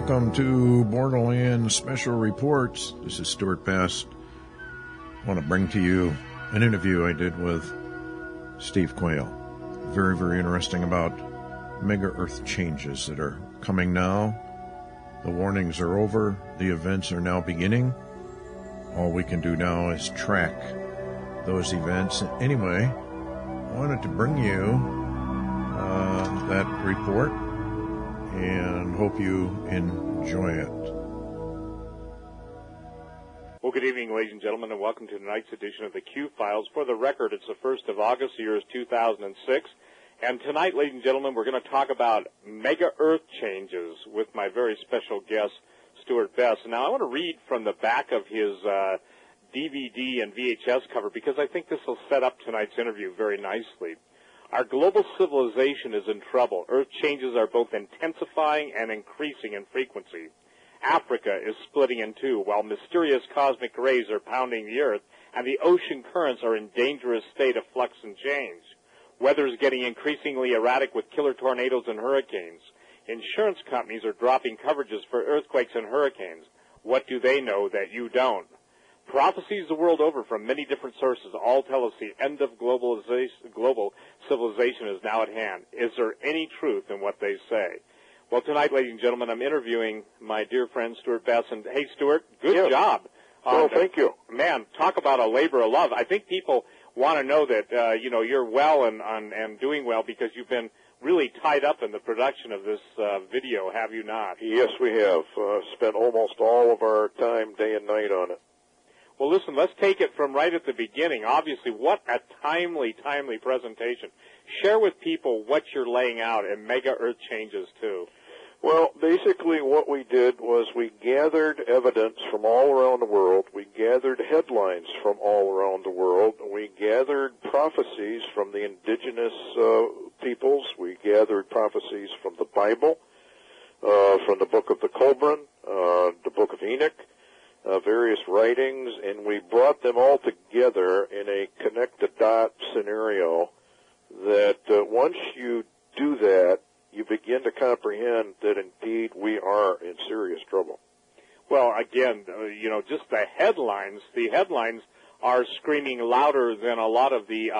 Welcome to Borderland Special Reports. This is Stuart Bass. I want to bring to you an interview I did with Steve Quayle. Very, very interesting about mega-earth changes that are coming now. The warnings are over. The events are now beginning. All we can do now is track those events. Anyway, I wanted to bring you that report and hope you enjoy it. Well, good evening, ladies and gentlemen, and welcome to tonight's edition of the Q-Files. For the record, it's the 1st of August, the year is 2006. And tonight, ladies and gentlemen, we're going to talk about mega-earth changes with my very special guest, Stuart Bass. Now, I want to read from the back of his DVD and VHS cover because I think this will set up tonight's interview very nicely. Our global civilization is in trouble. Earth changes are both intensifying and increasing in frequency. Africa is splitting in two, while mysterious cosmic rays are pounding the Earth, and the ocean currents are in dangerous state of flux and change. Weather is getting increasingly erratic with killer tornadoes and hurricanes. Insurance companies are dropping coverages for earthquakes and hurricanes. What do they know that you don't? Prophecies the world over from many different sources all tell us the end of global civilization is now at hand. Is there any truth in what they say? Well, tonight, ladies and gentlemen, I'm interviewing my dear friend Stuart Bass. And hey, Stuart, good job. Oh, thank you. Man, talk about a labor of love. I think people want to know that you're well and doing well because you've been really tied up in the production of this video, have you not? Yes, we have. Spent almost all of our time, day and night, on it. Well, listen, let's take it from right at the beginning. Obviously, what a timely presentation. Share with people what you're laying out in mega-earth changes, too. Well, basically what we did was we gathered evidence from all around the world. We gathered headlines from all around the world. We gathered prophecies from the indigenous peoples. We gathered prophecies from the Bible, from the Book of the Qumran, the Book of Enoch, various writings, and we brought them all together in a connect-the-dot scenario that once you do that, you begin to comprehend that indeed we are in serious trouble. Well, again, just the headlines are screaming louder than a lot of the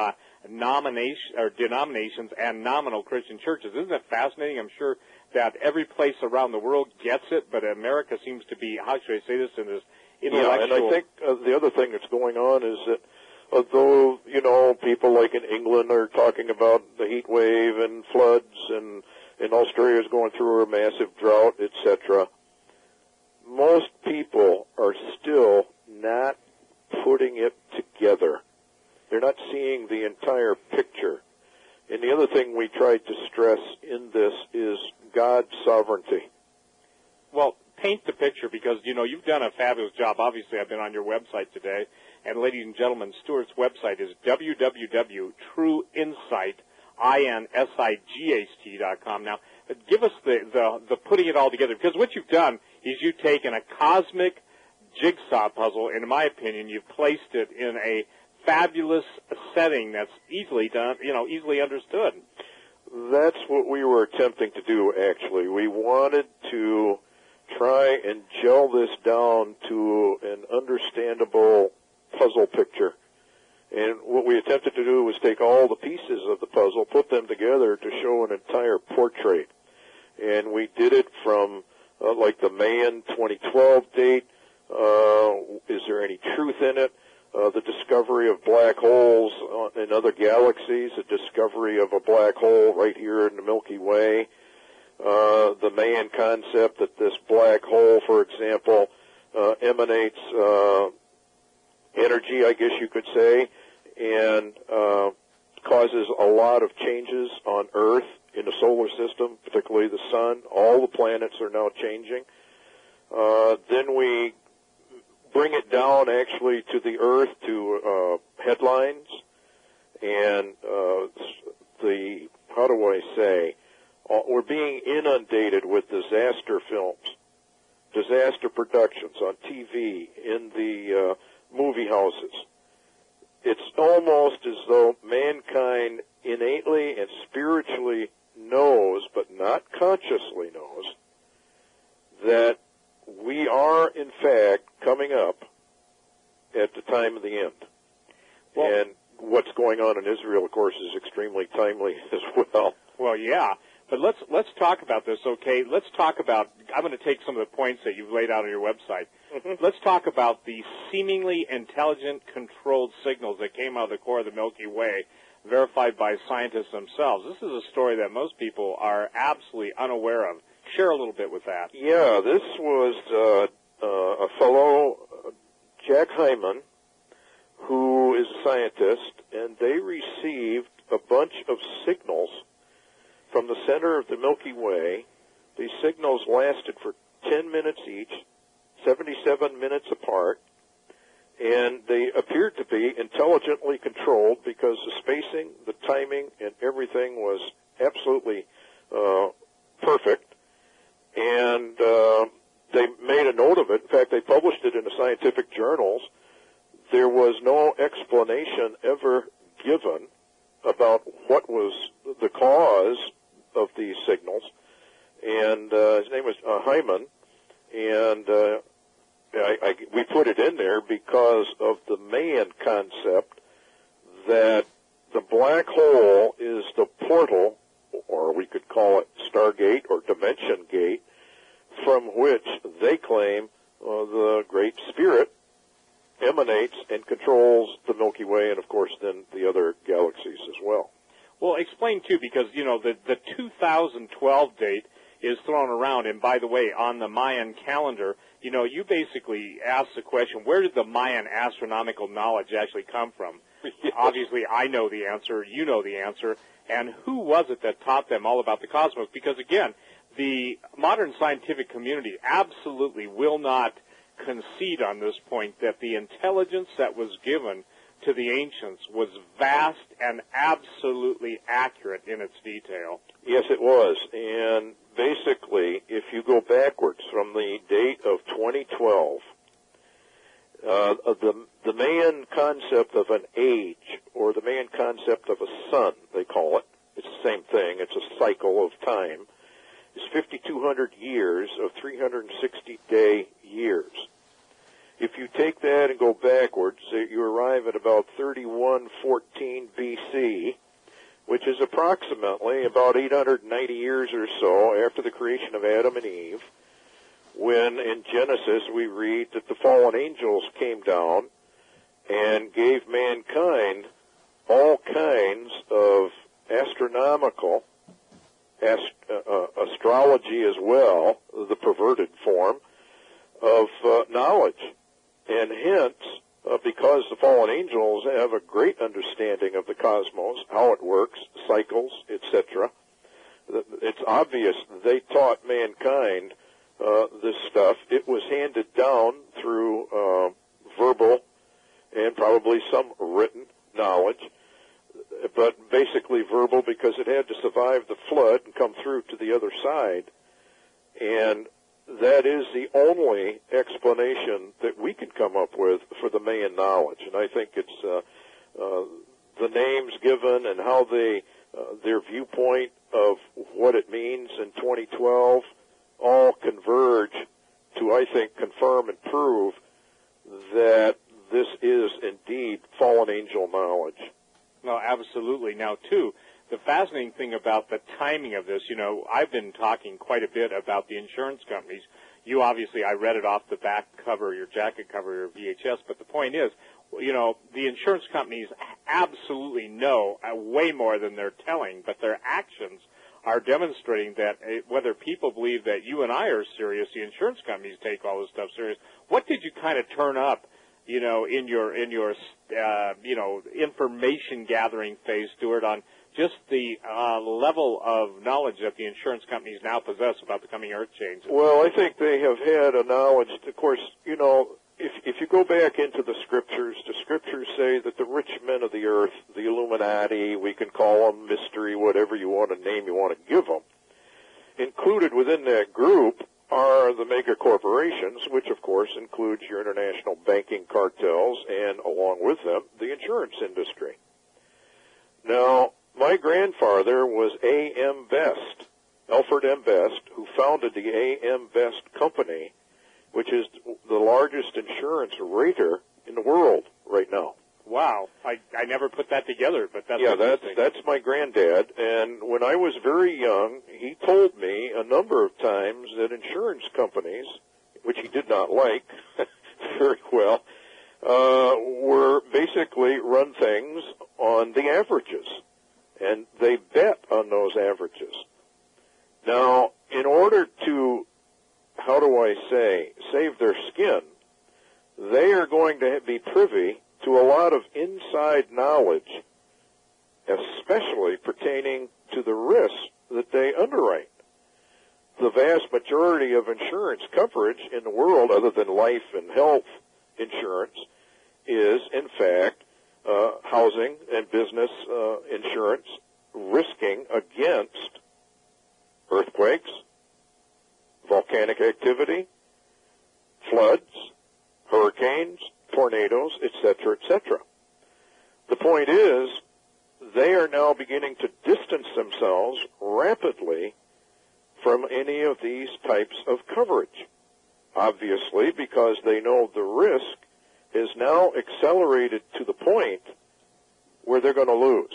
denominations and nominal Christian churches. Isn't that fascinating? I'm sure that every place around the world gets it, but America seems to be, how should I say this, in this intellectual... Yeah, and I think the other thing that's going on is that although, people like in England are talking about the heat wave and floods and Australia is going through a massive drought, etc., most people are still not putting it together. They're not seeing the entire picture. And the other thing we tried to stress in this is God's sovereignty. Well, paint the picture because, you've done a fabulous job. Obviously, I've been on your website today. And ladies and gentlemen, Stuart's website is www.trueinsight.com. Now, give us the putting it all together, because what you've done is you've taken a cosmic jigsaw puzzle, and in my opinion, you've placed it in a fabulous setting that's easily done, easily understood. That's what we were attempting to do, actually. We wanted to try and gel this down to an understandable puzzle picture. And what we attempted to do was take all the pieces of the puzzle, put them together to show an entire portrait. And we did it from, like the Mayan 2012 date. Is there any truth in it? The discovery of black holes in other galaxies, the discovery of a black hole right here in the Milky Way, the Mayan concept that this black hole, for example, emanates energy, I guess you could say, and causes a lot of changes on Earth in the solar system, particularly the sun. All the planets are now changing. Then we bring it down actually to the Earth, to headlines, and we're being inundated with disaster films, disaster productions on TV, in the movie houses. It's almost as though mankind innately and spiritually knows, but not consciously knows, that as well. Well, yeah. But let's talk about this, okay? Let's talk about, I'm going to take some of the points that you've laid out on your website. Mm-hmm. Let's talk about the seemingly intelligent, controlled signals that came out of the core of the Milky Way, verified by scientists themselves. This is a story that most people are absolutely unaware of. Share a little bit with that. Yeah, this was a fellow, Jack Hyman, who is a scientist, and they received a bunch of signals from the center of the Milky Way. These signals lasted for 10 minutes each, 77 minutes apart, and they appeared to be intelligently controlled because the spacing, the timing, and everything was absolutely perfect. And they made a note of it. In fact, they published it in the scientific journals. There was no explanation ever given about what was the cause of these signals. And his name was Hyman, and we put it in there because of the Mayan concept that the black hole is the portal, or we could call it Stargate or Dimension Gate, from which they claim the Great Spirit emanates and controls the Milky Way and, of course, then the other galaxies as well. Well, explain, too, because, you know, the 2012 date is thrown around. And, by the way, on the Mayan calendar, you know, you basically ask the question, where did the Mayan astronomical knowledge actually come from? Yes. Obviously, I know the answer. You know the answer. And who was it that taught them all about the cosmos? Because, again, the modern scientific community absolutely will not concede on this point that the intelligence that was given to the ancients was vast and absolutely accurate in its detail. Yes, it was. And basically, if you go backwards from the date of 2012, the Mayan concept of an age, or the Mayan concept of a sun, they call it, it's the same thing, it's a cycle of time, is 5,200 years of 360-day years. If you take that and go backwards, you arrive at about 3114 BC, which is approximately about 890 years or so after the creation of Adam and Eve, when in Genesis we read that the fallen angels came down and gave mankind all kinds of astronomical, astrology as well, the perverted form, of knowledge. And hence, because the fallen angels have a great understanding of the cosmos, how it works, cycles, etc., it's obvious they taught mankind this stuff. It was handed down through verbal and probably some written knowledge, but basically verbal because it had to survive the flood and come through to the other side. And that is the only explanation that we can come up with for the Mayan knowledge. And I think it's the names given and how they, their viewpoint of what it means in 2012 all converge to, I think, confirm and prove that this is indeed fallen angel knowledge. No, absolutely. Now, too, the fascinating thing about the timing of this, you know, I've been talking quite a bit about the insurance companies. You obviously, I read it off the back cover, your jacket cover, your VHS, but the point is, you know, the insurance companies absolutely know way more than they're telling, but their actions are demonstrating that whether people believe that you and I are serious, the insurance companies take all this stuff serious. What did you kind of turn up, you know, in your you know, information gathering phase, Stuart, on just the level of knowledge that the insurance companies now possess about the coming earth changes? Well, I think they have had a knowledge. Of course, you know, if you go back into the scriptures say that the rich men of the earth, the Illuminati, we can call them mystery, whatever you want to name, you want to give them, included within that group are the mega corporations, which of course includes your international banking cartels and along with them, the insurance industry. Now, my grandfather was A.M. Best, Alfred M. Best, who founded the A.M. Best Company, which is the largest insurance rater in the world right now. Wow, I never put that together, but that's that's my granddad. And when I was very young, he told me a number of times that insurance companies, which he did not like very well, were basically run things on the averages, and they bet on those averages. Now, in order to, how do I say, save their skin, they are going to be privy to a lot of inside knowledge, especially pertaining to the risks that they underwrite. The vast majority of insurance coverage in the world, other than life and health insurance, is, in fact, housing and business insurance risking against earthquakes, volcanic activity, floods, hurricanes, tornadoes, etc., etc. The point is, they are now beginning to distance themselves rapidly from any of these types of coverage. Obviously, because they know the risk is now accelerated to the point where they're going to lose.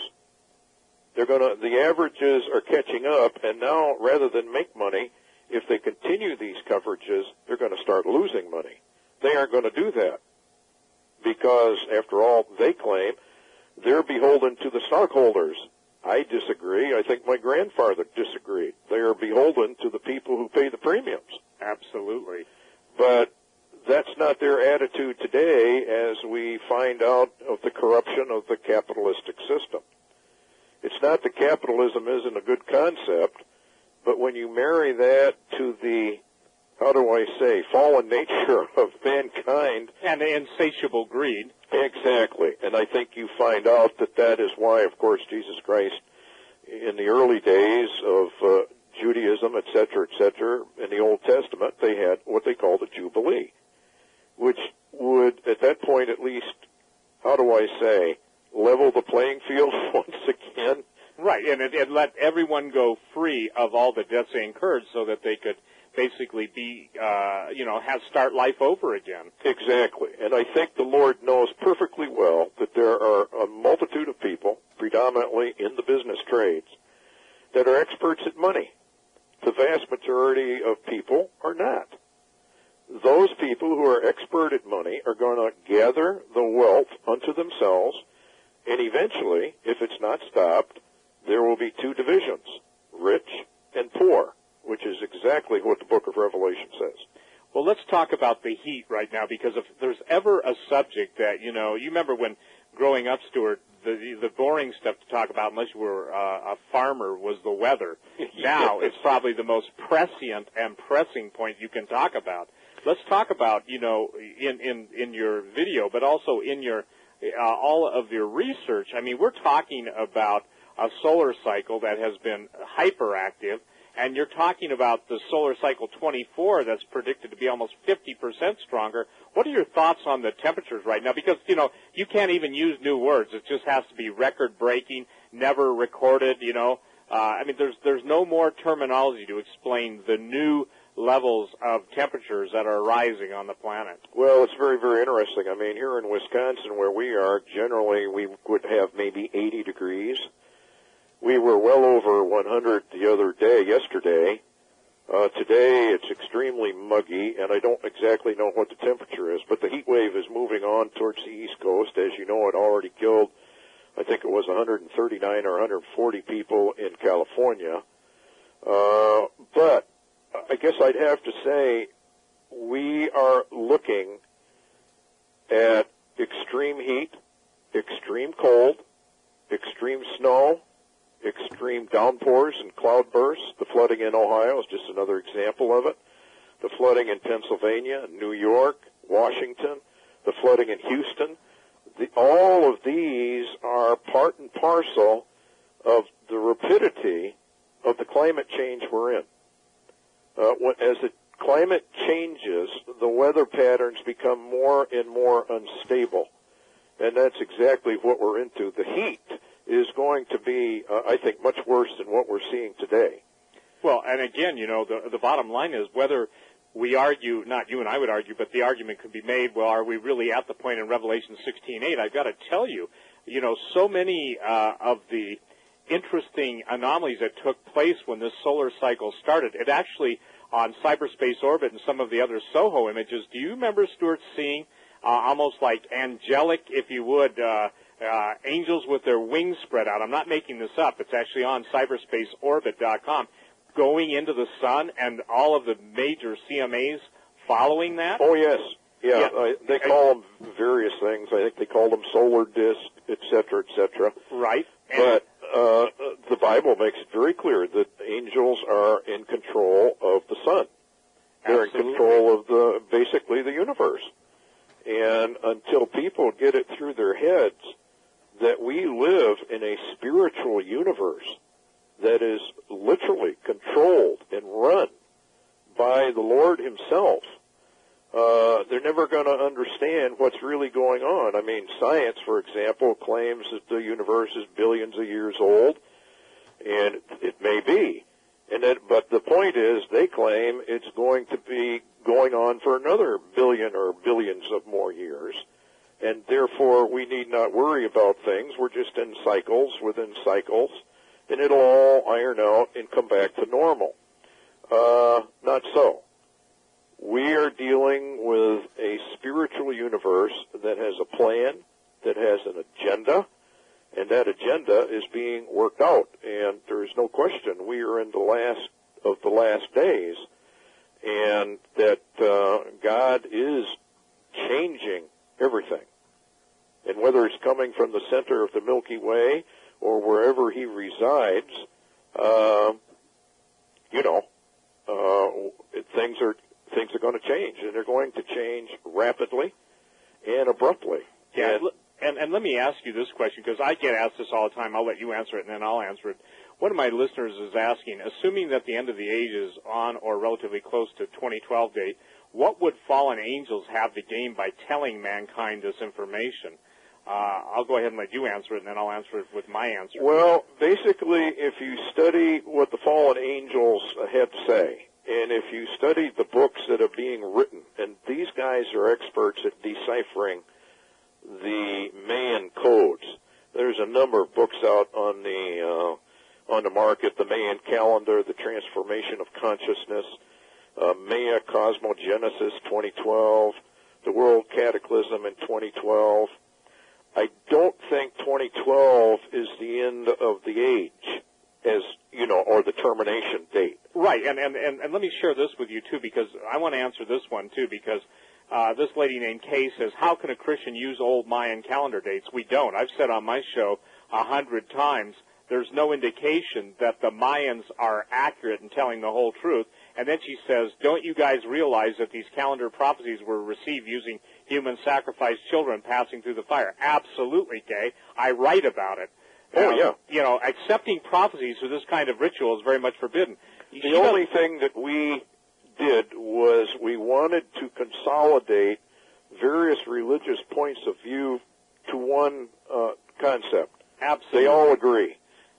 The averages are catching up, and now, rather than make money, if they continue these coverages, they're going to start losing money. They aren't going to do that because, after all, they claim they're beholden to the stockholders. I disagree. I think my grandfather disagreed. They are beholden to the people who pay the premiums. Absolutely. But that's not their attitude today, as we find out of the corruption of the capitalistic system. It's not that capitalism isn't a good concept, but when you marry that to the, how do I say, fallen nature of mankind. And the insatiable greed. Exactly. And I think you find out that that is why, of course, Jesus Christ, in the early days of Judaism, et cetera, in the Old Testament, they had what they called a Jubilee, which would, at that point at least, how do I say, level the playing field once again. Right, and it let everyone go free of all the debts they incurred so that they could basically be, start life over again. Exactly. And I think the Lord knows perfectly well that there are a multitude of people, predominantly in the business trades, that are experts at money. The vast majority of people are not. Those people who are expert at money are going to gather the wealth unto themselves, and eventually, if it's not stopped, there will be two divisions, rich and poor, which is exactly what the book of Revelation says. Well, let's talk about the heat right now, because if there's ever a subject that, you remember when growing up, Stuart, the boring stuff to talk about, unless you were a farmer, was the weather. Now it's probably the most prescient and pressing point you can talk about. Let's talk about, in your video, but also in your all of your research. I mean, we're talking about a solar cycle that has been hyperactive, and you're talking about the solar cycle 24 that's predicted to be almost 50% stronger. What are your thoughts on the temperatures right now? Because, you can't even use new words. It just has to be record-breaking, never recorded, there's no more terminology to explain the new levels of temperatures that are rising on the planet. Well, it's very, very interesting. I mean, here in Wisconsin where we are, generally we would have maybe 80 degrees. We were well over 100 yesterday. Today it's extremely muggy, and I don't exactly know what the temperature is, but the heat wave is moving on towards the East Coast. As you know, it already killed, I think it was 139 or 140 people in California. But I guess I'd have to say we are looking at extreme heat, extreme cold, extreme snow, extreme downpours and cloudbursts. The flooding in Ohio is just another example of it. The flooding in Pennsylvania, New York, Washington, the flooding in Houston. All of these are part and parcel of the rapidity of the climate change we're in. As the climate changes, the weather patterns become more and more unstable. And that's exactly what we're into. The heat is going to be, I think, much worse than what we're seeing today. Well, and again, the bottom line is whether we argue, not you and I would argue, but the argument could be made, well, are we really at the point in Revelation 16:8? I've got to tell you, so many of the interesting anomalies that took place when this solar cycle started, it actually, on Cyberspace Orbit and some of the other SOHO images, do you remember, Stuart, seeing almost like angelic, if you would, angels with their wings spread out? I'm not making this up. It's actually on cyberspaceorbit.com, going into the sun, and all of the major CMAs following that? Oh, yes. Yeah. They call them various things. I think they call them solar disk, et cetera, et cetera. Right. But the Bible makes it very clear that angels are in control of the sun. They're Absolutely. in control of basically the universe. And until people get it through their heads that we live in a spiritual universe that is literally controlled and run by the Lord himself, they're never going to understand what's really going on. I mean, science, for example, claims that the universe is billions of years old, and it may be. But the point is, they claim it's going to be going on for another billion or billions of more years, and therefore we need not worry about things. We're just in cycles within cycles, and it'll all iron out and come back to normal. Not so. We are dealing with a spiritual universe that has a plan, that has an agenda, and that agenda is being worked out. And there is no question we are in the last of the last days, and that God is changing everything. And whether it's coming from the center of the Milky Way or wherever he resides, things are going to change, and they're going to change rapidly and abruptly. Yeah, and let me ask you this question, because I get asked this all the time. I'll let you answer it, and then I'll answer it. One of my listeners is asking, assuming that the end of the age is on or relatively close to 2012 date, what would fallen angels have to gain by telling mankind this information? I'll go ahead and let you answer it, and then I'll answer it with my answer. Well, basically, if you study what the fallen angels had to say, and if you study the books that are being written, and these guys are experts at deciphering the Mayan codes. There's a number of books out on the market: the Mayan calendar, the transformation of consciousness, Maya Cosmogenesis 2012, the World Cataclysm in 2012. I don't think 2012 is the end of the age, or the termination date. Right, and let me share this with you, too, because I want to answer this one, too, because this lady named Kay says, how can a Christian use old Mayan calendar dates? We don't. I've said on my show 100 times, there's no indication that the Mayans are accurate in telling the whole truth. And then she says, don't you guys realize that these calendar prophecies were received using human sacrificed children passing through the fire? Absolutely, Kay. I write about it. Oh, yeah. Accepting prophecies for this kind of ritual is very much forbidden. The only thing that we did was we wanted to consolidate various religious points of view to one concept. Absolutely. They all agree.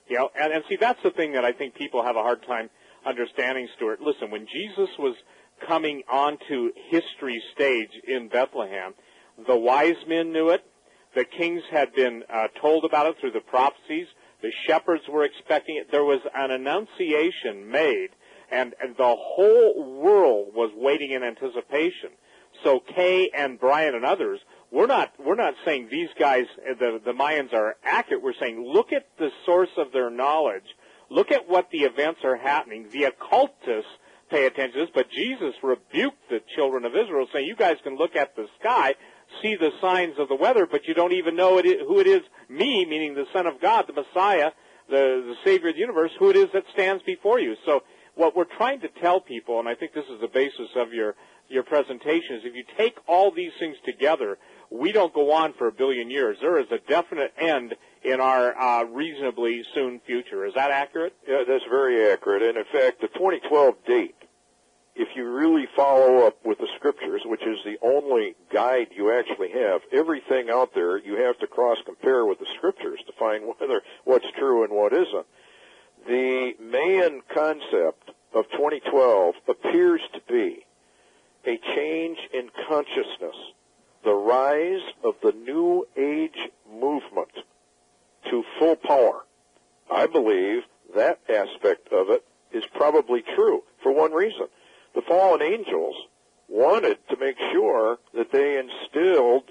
And see, that's the thing that I think people have a hard time understanding, Stuart. Listen, when Jesus was coming onto history stage in Bethlehem, the wise men knew it. The kings had been told about it through the prophecies. The shepherds were expecting it. There was an annunciation made, and the whole world was waiting in anticipation. So Kay and Brian and others, we're not saying these guys, the Mayans, are accurate. We're saying look at the source of their knowledge. Look at what the events are happening. The occultists pay attention to this, but Jesus rebuked the children of Israel, saying, you guys can look at the sky, see the signs of the weather, but you don't even know who it is, me, meaning the Son of God, the Messiah, the Savior of the universe, who it is that stands before you. So what we're trying to tell people, and I think this is the basis of your presentation, is if you take all these things together, we don't go on for 1 billion years. There is a definite end in our reasonably soon future. Is that accurate? Yeah, that's very accurate. And in fact, the 2012 date, if you really follow up with the scriptures, which is the only guide you actually have, everything out there you have to cross-compare with the scriptures to find what's true and what isn't. The Mayan concept of 2012 appears to be a change in consciousness, the rise of the New Age movement to full power. I believe that aspect of it is probably true for one reason. The fallen angels wanted to make sure that they installed,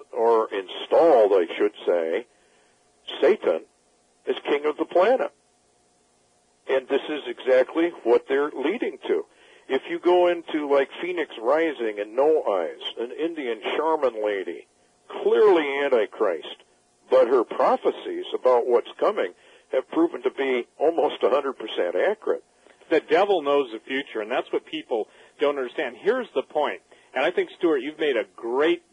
I should say, Satan as king of the planet. And this is exactly what they're leading to. If you go into like Phoenix Rising and No Eyes, an Indian shaman lady, clearly Antichrist, but her prophecies about what's coming have proven to be almost 100% accurate. The devil knows the future, and that's what people don't understand. Here's the point, and I think, Stuart, you've made a great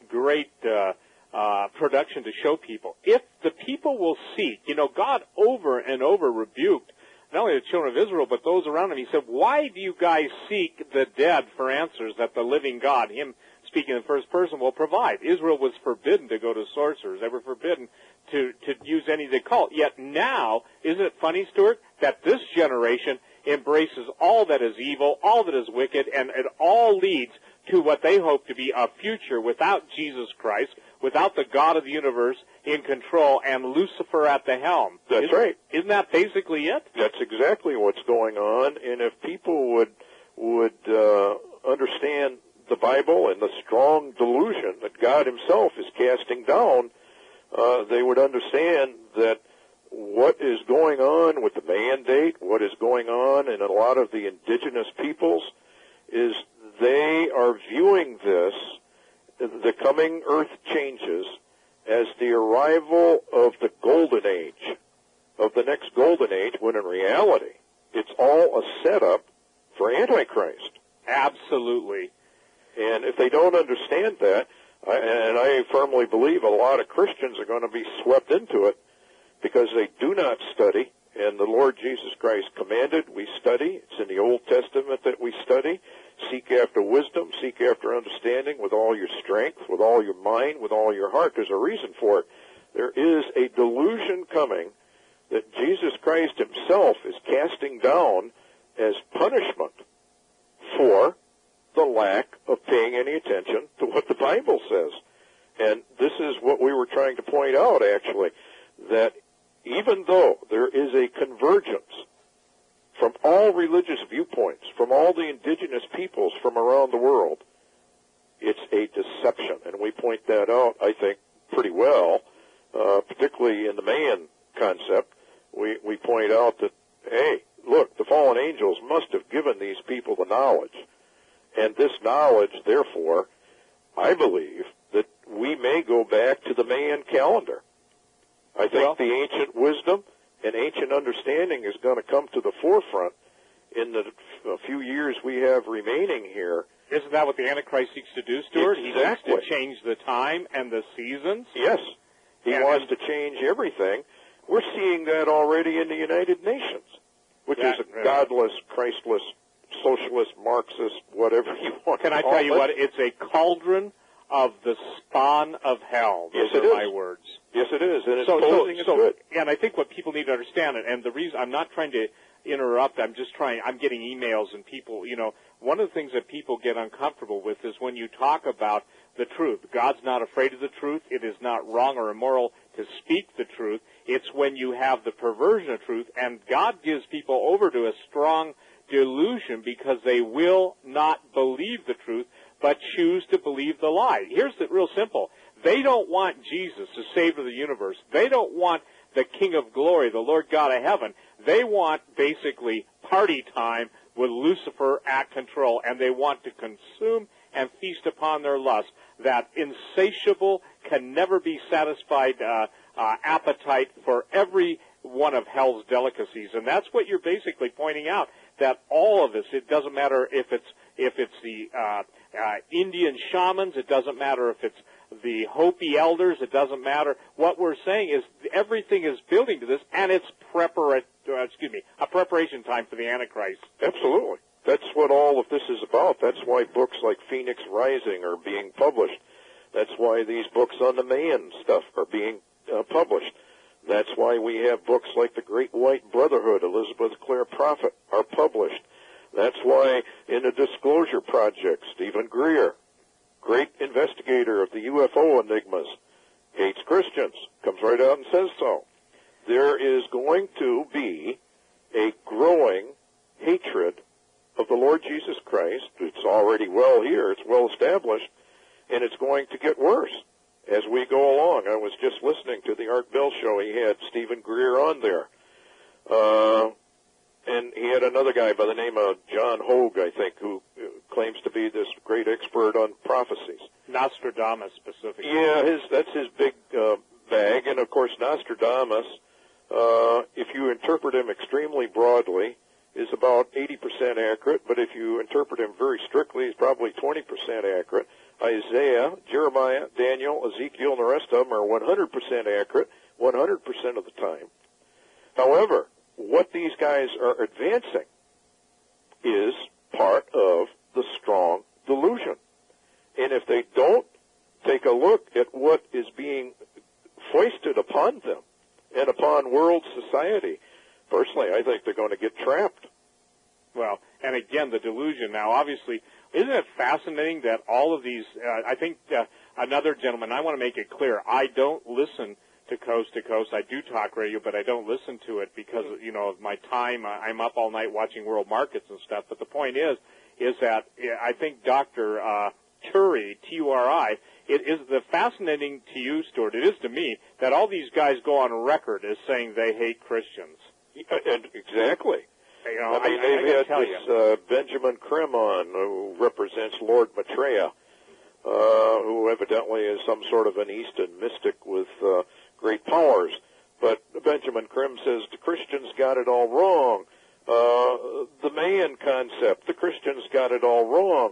production to show people. If the people will seek, God over and over rebuked not only the children of Israel, but those around him. He said, why do you guys seek the dead for answers that the living God, him speaking in the first person, will provide? Israel was forbidden to go to sorcerers. They were forbidden to use any they call. Yet now, isn't it funny, Stuart, that this generation embraces all that is evil, all that is wicked, and it all leads to what they hope to be a future without Jesus Christ, without the God of the universe in control, and Lucifer at the helm. That's right. Isn't that basically it? That's exactly what's going on. And if people would understand the Bible and the strong delusion that God himself is casting down, they would understand that what is going on with the mandate, what is going on in a lot of the indigenous peoples, is they are viewing this, the coming earth changes, as the arrival of the golden age, of the next golden age, when in reality it's all a setup for Antichrist. Absolutely. And if they don't understand that, and I firmly believe a lot of Christians are going to be swept into it because they do not study, and the Lord Jesus Christ commanded we study. It's in the Old Testament that we study. Seek after wisdom, seek after understanding with all your strength, with all your mind, with all your heart. There's a reason for it. There is a delusion coming that Jesus Christ himself is casting down as punishment for the lack of paying any attention to what the Bible says. And this is what we were trying to point out, actually, that even though there is a convergence from all religious viewpoints, from all the indigenous peoples from around the world, it's a deception. And we point that out, I think, pretty well, particularly in the man concept. We point out that, hey, look, the fallen angels must have given these people the knowledge. And this knowledge, therefore, I believe that we may go back to the Mayan calendar. I think the ancient wisdom and ancient understanding is going to come to the forefront in the few years we have remaining here. Isn't that what the Antichrist seeks to do, Stuart? Exactly. He seeks to change the time and the seasons? Yes. He wants to change everything. We're seeing that already in the United Nations, which is a godless, Christless, socialist, Marxist, whatever you want to call it. Can I tell you what? It's a cauldron of the spawn of hell. Those are my words. Yes, it is. And it's posing as good. And I think what people need to understand, and the reason I'm not trying to interrupt, I'm getting emails and people, one of the things that people get uncomfortable with is when you talk about the truth. God's not afraid of the truth. It is not wrong or immoral to speak the truth. It's when you have the perversion of truth, and God gives people over to a strong delusion because they will not believe the truth, but choose to believe the lie. Here's the real simple. They don't want Jesus, the Savior of the universe. They don't want the King of glory, the Lord God of heaven. They want basically party time with Lucifer at control, and they want to consume and feast upon their lust, that insatiable, can never be satisfied appetite for every one of hell's delicacies. And that's what you're basically pointing out, that all of this, it doesn't matter if it's the Indian shamans, it doesn't matter if it's the Hopi elders, it doesn't matter. What we're saying is everything is building to this, and it's a preparation time for the Antichrist. Absolutely. That's what all of this is about. That's why books like Phoenix Rising are being published. That's why these books on the Mayan stuff are being published. That's why we have books like The Great White Brotherhood, Elizabeth Clare Prophet, are published. That's why in the Disclosure Project, Stephen Greer great investigator of the UFO enigmas, hates Christians, comes right out and says so. There is going to be a growing hatred of the Lord Jesus Christ. It's already well here, it's well established, and it's going to get worse as we go along. I was just listening to the Art Bell show. He had Stephen Greer on there. And he had another guy by the name of John Hogue, I think, who claims to be this great expert on prophecies. Nostradamus, specifically. Yeah, that's his big bag. And, of course, Nostradamus, if you interpret him extremely broadly, is about 80% accurate. But if you interpret him very strictly, he's probably 20% accurate. Isaiah, Jeremiah, Daniel, Ezekiel, and the rest of them are 100% accurate 100% of the time. However, what these guys are advancing is part of the strong delusion. And if they don't take a look at what is being foisted upon them and upon world society, personally, I think they're going to get trapped. Well, and again, the delusion. Now, obviously, isn't it fascinating that all of these, I think another gentleman, I want to make it clear, I don't listen to Coast. I do talk radio, but I don't listen to it because, of my time. I'm up all night watching world markets and stuff. But the point is that I think Dr. Turi, T-U-R-I, it is the fascinating to you, Stuart, it is to me, that all these guys go on record as saying they hate Christians. Exactly. They've had this Benjamin Krim on, who represents Lord Maitreya, who evidently is some sort of an Eastern mystic with great powers. But Benjamin Krim says the Christians got it all wrong. The Mayan concept, the Christians got it all wrong.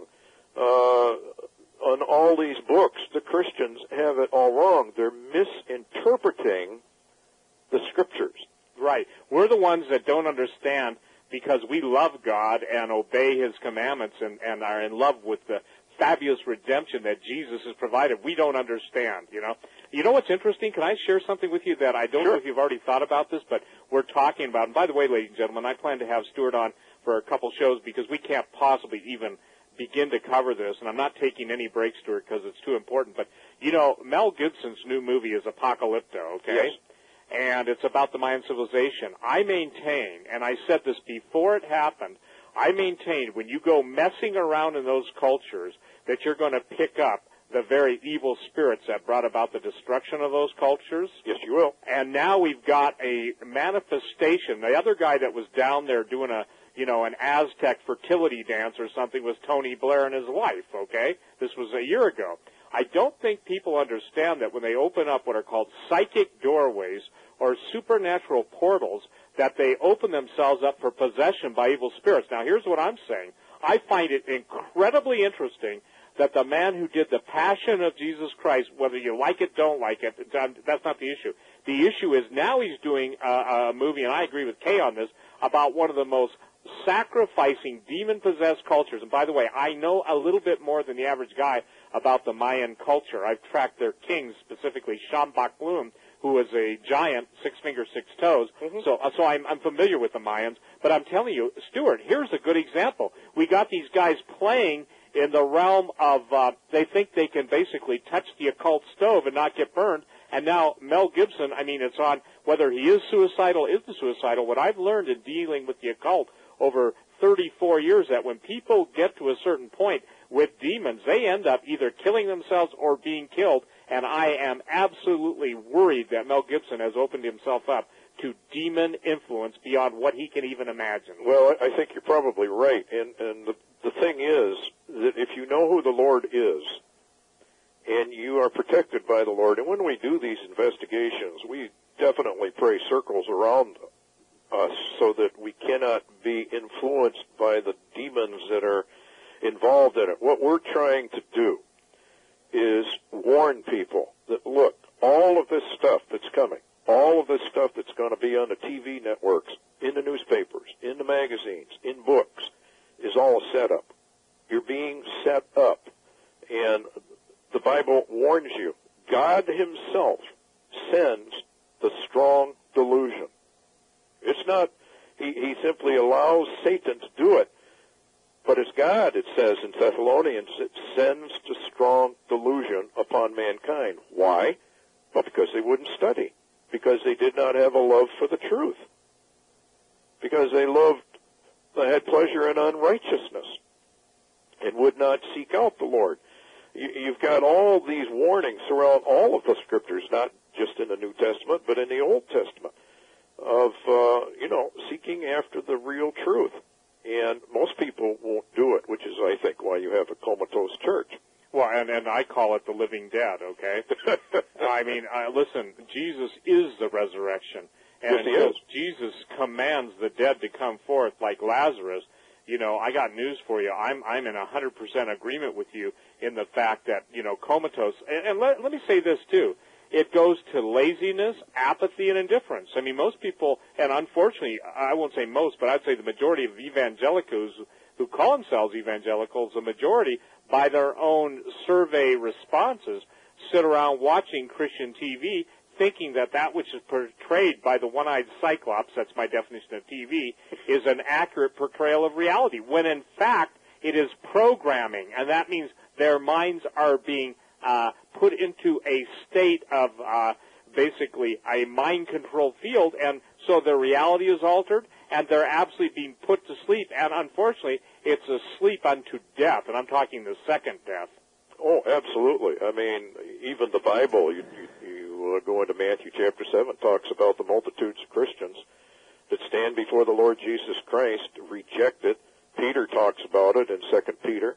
On all these books, the Christians have it all wrong. They're misinterpreting the scriptures. Right. We're the ones that don't understand because we love God and obey His commandments and are in love with the fabulous redemption that Jesus has provided. We don't understand, You know what's interesting? Can I share something with you that I don't know if you've already thought about this, but we're talking about? And by the way, ladies and gentlemen, I plan to have Stuart on for a couple shows because we can't possibly even begin to cover this, and I'm not taking any breaks, Stuart, because it's too important. But, Mel Gibson's new movie is Apocalypto, okay? Yes. And it's about the Mayan civilization. I maintain, and I said this before it happened, I maintain when you go messing around in those cultures that you're going to pick up the very evil spirits that brought about the destruction of those cultures. Yes, you will. And now we've got a manifestation. The other guy that was down there doing an Aztec fertility dance or something was Tony Blair and his wife, okay? This was a year ago. I don't think people understand that when they open up what are called psychic doorways or supernatural portals, that they open themselves up for possession by evil spirits. Now, here's what I'm saying. I find it incredibly interesting that the man who did the Passion of Jesus Christ, whether you like it, don't like it, that's not the issue. The issue is now he's doing a movie, and I agree with Kay on this, about one of the most sacrificing, demon-possessed cultures. And by the way, I know a little bit more than the average guy about the Mayan culture. I've tracked their kings, specifically Shambach Blum, who was a giant, 6 fingers, 6 toes. Mm-hmm. So I'm familiar with the Mayans. But I'm telling you, Stuart, here's a good example. We got these guys playing in the realm of, they think they can basically touch the occult stove and not get burned. And now Mel Gibson, it's on whether he is suicidal, isn't suicidal. What I've learned in dealing with the occult over 34 years, that when people get to a certain point with demons, they end up either killing themselves or being killed. And I am absolutely worried that Mel Gibson has opened himself up to demon influence beyond what he can even imagine. Well, I think you're probably right. And the thing is that if you know who the Lord is, and you are protected by the Lord, and when we do these investigations, we definitely pray circles around us so that we cannot be influenced by the demons that are involved in it. What we're trying to do is warn people that, look, all of this stuff that's coming, all of this stuff that's going to be on the TV networks, in the newspapers, in the magazines, in books, is all a setup. You're being set up. And the Bible warns you. God himself sends the strong delusion. It's not, he simply allows Satan to do it. But it's God, it says in Thessalonians, it sends a strong delusion upon mankind. Why? Well, because they wouldn't study. Because they did not have a love for the truth. Because they had pleasure in unrighteousness and would not seek out the Lord. You've got all these warnings throughout all of the Scriptures, not just in the New Testament, but in the Old Testament, of, seeking after the real truth. And most people won't do it, which is, I think, why you have a comatose church. Well, and I call it the living dead, okay? I mean, listen, Jesus is the resurrection. And yes, he is. Jesus commands the dead to come forth like Lazarus. I got news for you. I'm in 100% agreement with you in the fact that, comatose. And let me say this, too. It goes to laziness, apathy, and indifference. I mean, most people, and unfortunately, I won't say most, but I'd say the majority of evangelicals who call themselves evangelicals, the majority, by their own survey responses, sit around watching Christian TV thinking that which is portrayed by the one-eyed cyclops, that's my definition of TV, is an accurate portrayal of reality, when in fact it is programming, and that means their minds are being put into a state of basically a mind-control field, and so their reality is altered, and they're absolutely being put to sleep, and unfortunately, it's a sleep unto death, and I'm talking the second death. Oh, absolutely. I mean, even the Bible, you go into Matthew chapter 7, talks about the multitudes of Christians that stand before the Lord Jesus Christ, reject it. Peter talks about it in 2 Peter.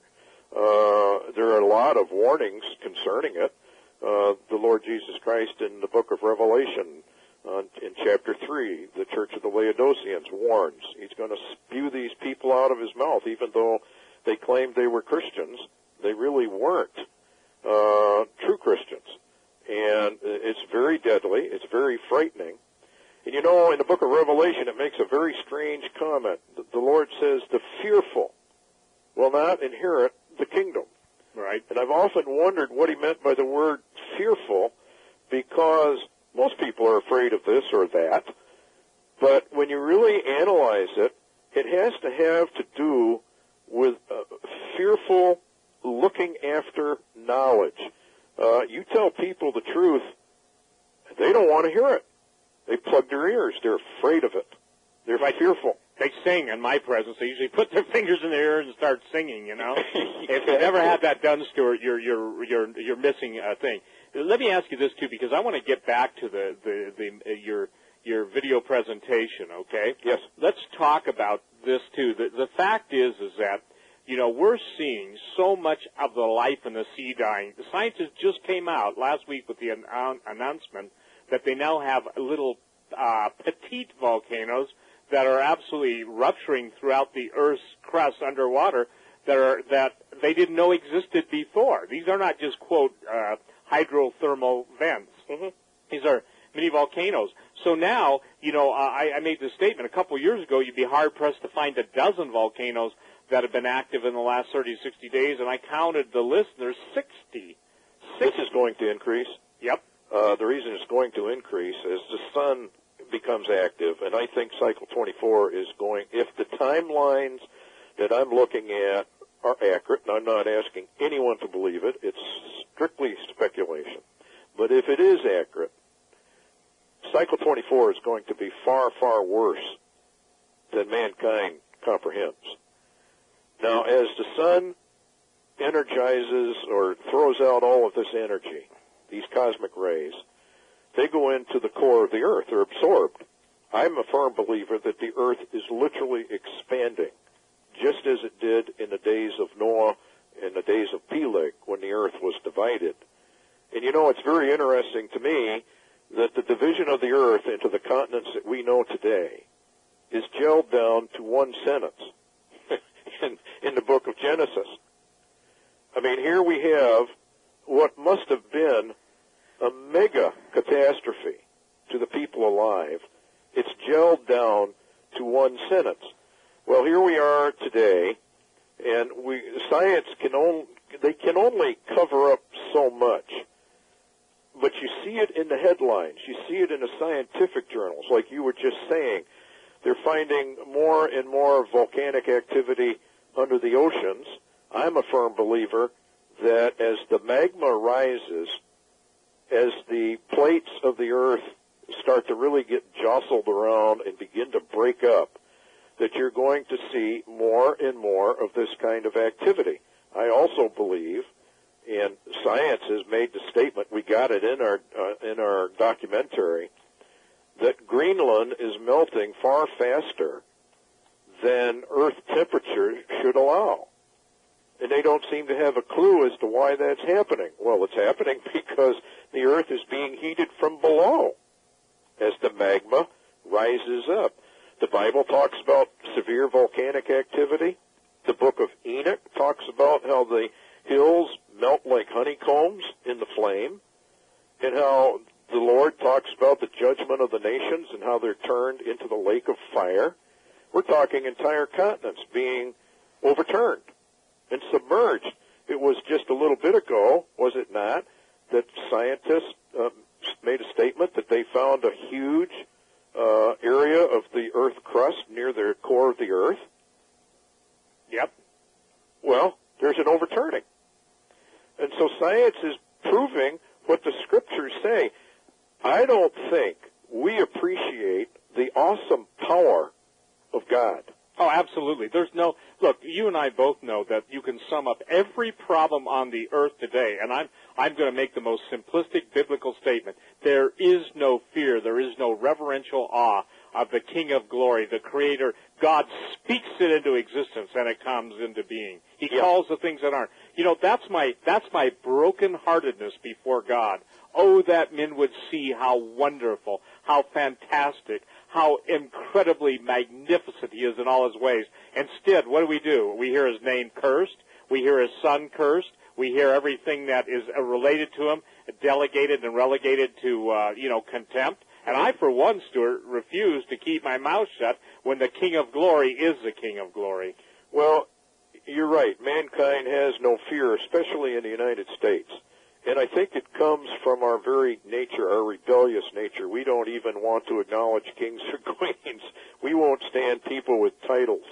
There are a lot of warnings concerning it. The Lord Jesus Christ in the book of Revelation, in chapter 3, the church of the Laodiceans warns. He's going to spew these people out of his mouth, even though they claimed they were Christians. They really weren't true Christians. And it's very deadly. It's very frightening. And in the book of Revelation, it makes a very strange comment. The Lord says, the fearful will not inherit the kingdom. Right. And I've often wondered what he meant by the word fearful, because most people are afraid of this or that. But when you really analyze it, it has to have to do with fearful looking after knowledge. You tell people the truth, they don't want to hear it. They plug their ears. They're afraid of it. They're fearful. They sing in my presence. They usually put their fingers in their ears and start singing. If you've never had that done, Stuart, you're missing a thing. Let me ask you this too, because I want to get back to your video presentation. Okay? Yes. Let's talk about this too. The fact is that we're seeing so much of the life in the sea dying. The scientists just came out last week with the announcement that they now have little petite volcanoes that are absolutely rupturing throughout the Earth's crust underwater that they didn't know existed before. These are not just, quote, hydrothermal vents. Mm-hmm. These are mini volcanoes. So now, I made this statement a couple years ago, you'd be hard-pressed to find a dozen volcanoes that have been active in the last 30 to 60 days, and I counted the list, and there's 60. This is going to increase. Yep. The reason it's going to increase is the sun becomes active, and I think cycle 24 is going, if the timelines that I'm looking at are accurate, and I'm not asking anyone to believe it, it's strictly speculation, but if it is accurate, cycle 24 is going to be far, far worse than mankind comprehends. Now, as the sun energizes or throws out all of this energy, these cosmic rays, they go into the core of the earth. They're absorbed. I'm a firm believer that the earth is literally expanding, just as it did in the days of Noah and the days of Peleg, when the earth was divided. And it's very interesting to me that the division of the earth into the continents that we know today is gelled down to one sentence in the book of Genesis. I mean, here we have what must have been a mega catastrophe to the people alive. It's gelled down to one sentence. Well, here we are today, and science can only cover up so much. But you see it in the headlines. You see it in the scientific journals, like you were just saying. They're finding more and more volcanic activity under the oceans, I'm a firm believer that as the magma rises, as the plates of the earth start to really get jostled around and begin to break up, that you're going to see more and more of this kind of activity. I also believe, and science has made the statement, we got it in our documentary, that Greenland is melting far faster than Earth temperature should allow. And they don't seem to have a clue as to why that's happening. Well, it's happening because the Earth is being heated from below as the magma rises up. The Bible talks about severe volcanic activity. The book of Enoch talks about how the hills melt like honeycombs in the flame, and how the Lord talks about the judgment of the nations and how they're turned into the lake of fire. We're talking entire continents being overturned and submerged. It was just a little bit ago, was it not, that scientists made a statement that they found a huge area of the Earth crust near the core of the Earth? Yep. Well, there's an overturning. And so science is proving what the Scriptures say. I don't think we appreciate the awesome power of God. Oh, absolutely. Look, you and I both know that you can sum up every problem on the earth today, and I'm going to make the most simplistic biblical statement. There is no fear, there is no reverential awe of the King of Glory, the Creator. God speaks it into existence, and it comes into being. He calls the things that aren't. You know, that's my brokenheartedness before God. Oh, that men would see how wonderful, how fantastic, how incredibly magnificent he is in all his ways. Instead, what do? We hear his name cursed. We hear his son cursed. We hear everything that is related to him delegated and relegated to, contempt. And I, for one, Stuart, refuse to keep my mouth shut when the King of Glory is the King of Glory. Well, you're right. Mankind has no fear, especially in the United States. And I think it comes from our very nature, our rebellious nature. We don't even want to acknowledge kings or queens. We won't stand people with titles.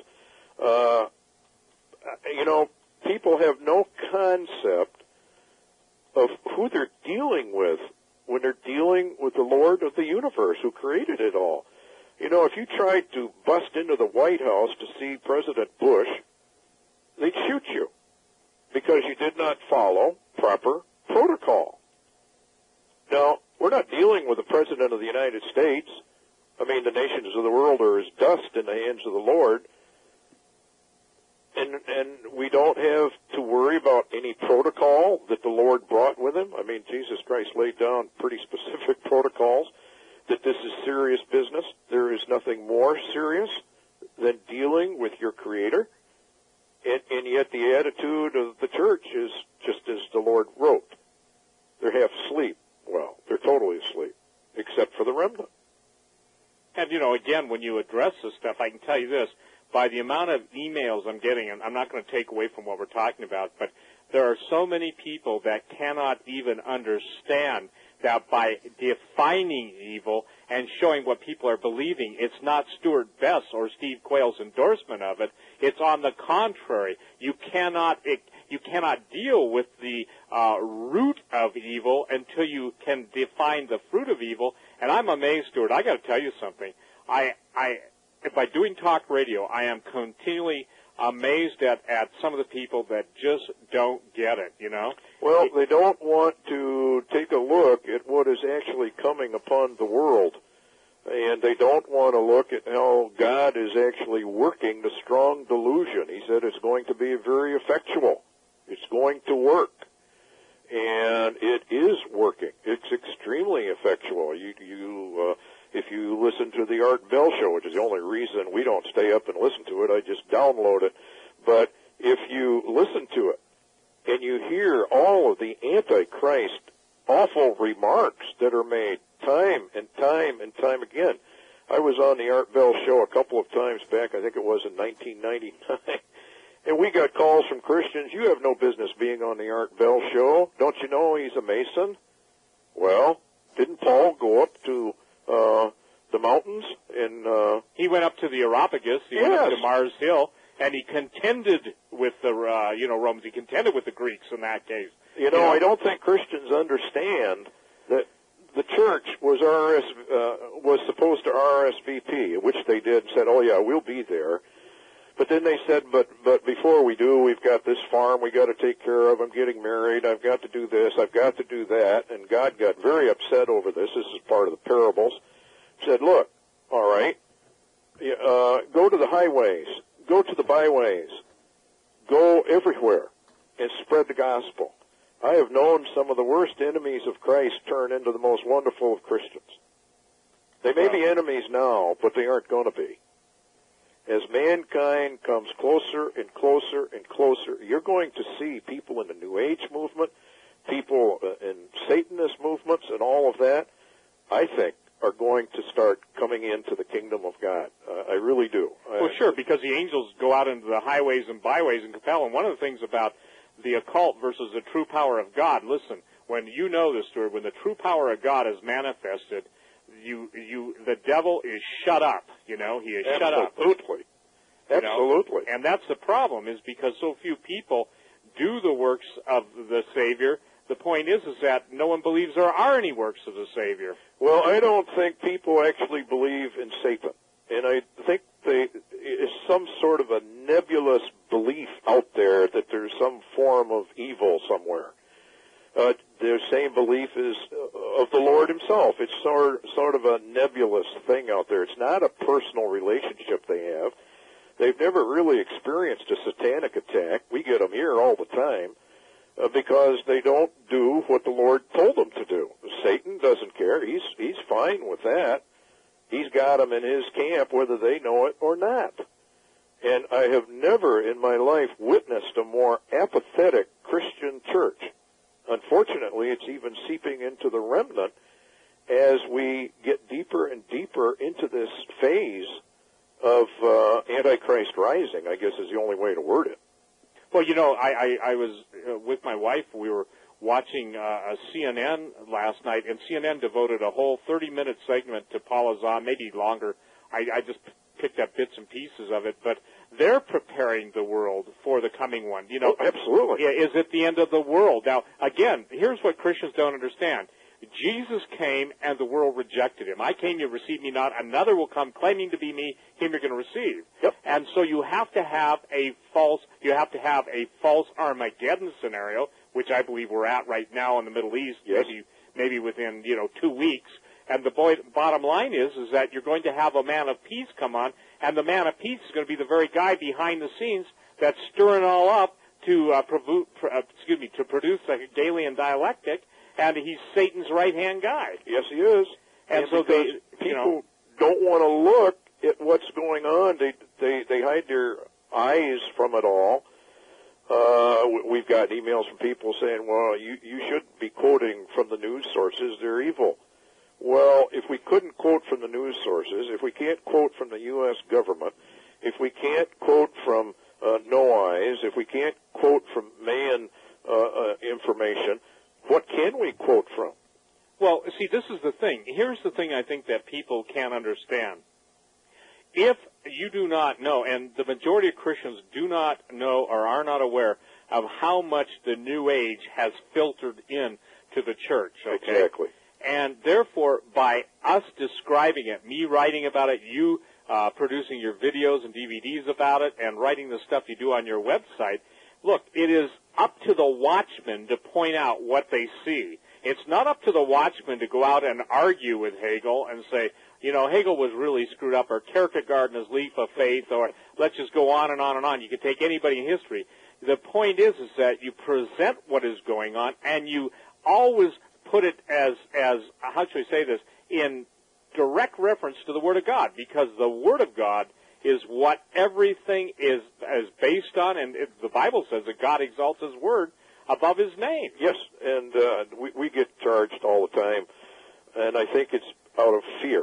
People have no concept of who they're dealing with when they're dealing with the Lord of the universe who created it all. You know, if you tried to bust into the White House to see President Bush, they'd shoot you because you did not follow proper protocol. Now, we're not dealing with the President of the United States. I mean, the nations of the world are as dust in the hands of the Lord. And we don't have to worry about any protocol that the Lord brought with him. I mean, Jesus Christ laid down pretty specific protocols that this is serious business. There is nothing more serious than dealing with your Creator. And yet the attitude of the church is just as the Lord wrote. They're half asleep. Well, they're totally asleep, except for the remnant. And, again, when you address this stuff, I can tell you this. By the amount of emails I'm getting, and I'm not going to take away from what we're talking about, but there are so many people that cannot even understand that by defining evil and showing what people are believing, it's not Stuart Bess or Steve Quayle's endorsement of it. It's on the contrary. You cannot deal with the root of evil until you can define the fruit of evil. And I'm amazed, Stuart. I got to tell you something. By doing talk radio, I am continually amazed at some of the people that just don't get it, Well, they don't want to take a look at what is actually coming upon the world. And they don't want to look at how God is actually working the strong delusion. He said it's going to be very effectual. It's going to work. And it is working. It's extremely effectual. If you listen to the Art Bell Show, which is the only reason we don't stay up and listen to it, I just download it. But if you listen to it and you hear all of the Antichrist awful remarks that are made time and time and time again. I was on the Art Bell Show a couple of times back, I think it was in 1999, and we got calls from Christians, you have no business being on the Art Bell Show. Don't you know he's a Mason? Well, didn't Paul go up to the mountains? He went up to the Areopagus. He went up to Mars Hill. and he contended with the Romans. He contended with the Greeks in that case. I don't think Christians understand that the church was supposed to RSVP, which they did, and said, "Oh yeah, we'll be there." But then they said, "But before we do, we've got this farm we got to take care of. I'm getting married. I've got to do this. I've got to do that." And God got very upset over this. This is part of the parables. Said, "Look, all right, go to the highways, go to the byways, go everywhere, and spread the gospel." I have known some of the worst enemies of Christ turn into the most wonderful of Christians. They may be enemies now, but they aren't going to be. As mankind comes closer and closer and closer, you're going to see people in the New Age movement, people in Satanist movements and all of that, I think, are going to start coming into the kingdom of God. I really do. Well, sure, because the angels go out into the highways and byways and compel. And one of the things about the occult versus the true power of God, listen, when you know this, Stuart, when the true power of God is manifested, the devil is shut up, he is shut up. Absolutely. Absolutely. And that's the problem, is because so few people do the works of the Savior. The point is that no one believes there are any works of the Savior. Well, I don't think people actually believe in Satan. And I think it's some sort of a nebulous belief out there that there's some form of evil somewhere. Their same belief is of the Lord himself. It's sort of a nebulous thing out there. It's not a personal relationship they have. They've never really experienced a satanic attack. We get them here all the time because they don't do what the Lord told them to do. Satan doesn't care. He's fine with that. He's got them in his camp whether they know it or not. And I have never in my life witnessed a more apathetic Christian church. Unfortunately, it's even seeping into the remnant as we get deeper and deeper into this phase of Antichrist rising, I guess is the only way to word it. Well, I was with my wife. We were watching a CNN last night, and CNN devoted a whole 30-minute segment to Paul Azam, maybe longer. I just picked up bits and pieces of it, but they're preparing the world for the coming one. Absolutely. Is it the end of the world? Now, again, here's what Christians don't understand. Jesus came and the world rejected him. I came, you receive me not. Another will come claiming to be me, him you're going to receive. Yep. And so you have to have a false Armageddon scenario, which I believe we're at right now in the Middle East, yes. maybe within 2 weeks. And the bottom line is that you're going to have a man of peace come on, and the man of peace is going to be the very guy behind the scenes that's stirring all up to produce a Hegelian dialectic, and he's Satan's right-hand guy. Yes, he is. And so people don't want to look at what's going on. They hide their eyes from it all. We've got emails from people saying, "Well, you shouldn't be quoting from the news sources. They're evil." Well, if we couldn't quote from the news sources, if we can't quote from the U.S. government, if we can't quote from No Eyes, if we can't quote from man information, what can we quote from? Well, see, this is the thing. Here's the thing I think that people can't understand. If you do not know, and the majority of Christians do not know or are not aware of how much the New Age has filtered in to the church, okay? Exactly. And therefore, by us describing it, me writing about it, you producing your videos and DVDs about it, and writing the stuff you do on your website, look, it is up to the watchman to point out what they see. It's not up to the watchman to go out and argue with Hegel and say, Hegel was really screwed up, or Kierkegaard and his leap of faith, or let's just go on and on and on. You can take anybody in history. The point is that you present what is going on, and you always put it as how should I say this, in direct reference to the Word of God, because the Word of God is what everything is based on, and the Bible says that God exalts His Word above His name. Yes, and we get charged all the time, and I think it's out of fear.